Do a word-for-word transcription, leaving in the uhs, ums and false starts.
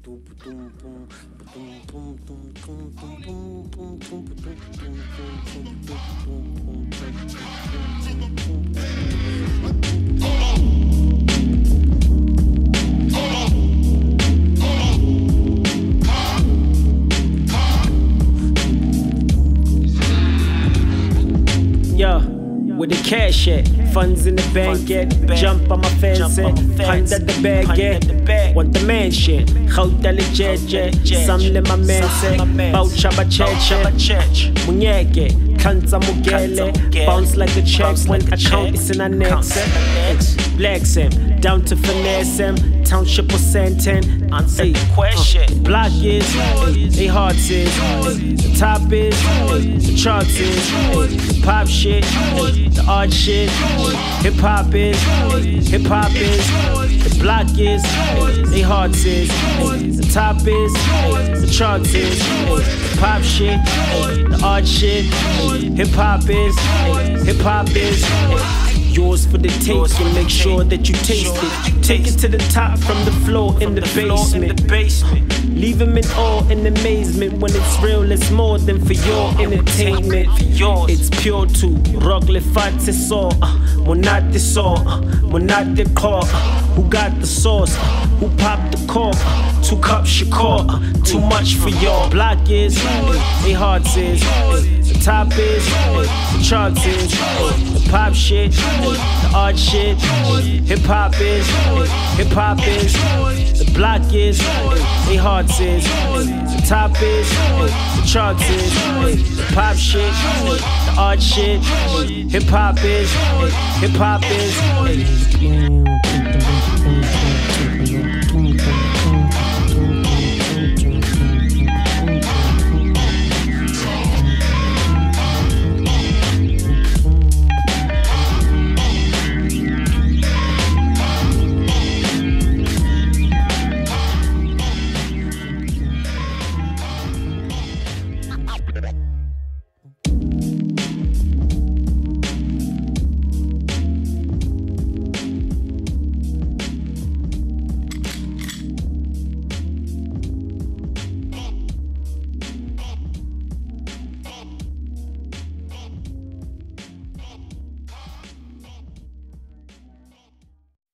Yeah, where the cash at? Funds in the bank at? Jump on my fence at? Under the bag at? Want the man shit? Hotel jet jet? Some my man say? Boucha ba cheche? Munyeke, kanta mugele. Bounce like a check when account is in a next. Black Sam, down to finesse him. Township or Santan. Answer the question. Block is, they hearts is. The top is, the charts is. Pop shit, the odd shit. Hip hop is, hip hop is. The block is, they hearts is. The top is, the charts is. Pop shit, the odd shit. Hip hop is, hip hop is. Yours for the taste, and make sure that you taste it. Take it to the top from the floor in the basement. Leave him in awe and amazement. When it's real, it's more than for your entertainment. It's pure to rock le fate so. Monate so, monate core. Who got the sauce? Who popped the cork? Two cups Shakur, too much for your block is, they hearts is, the top is, the charts is, the pop shit, the odd shit, hip hop is, hip hop is, the block is, they hearts is, the top is, the charts is, the pop shit, the odd shit, hip hop is, hip hop is.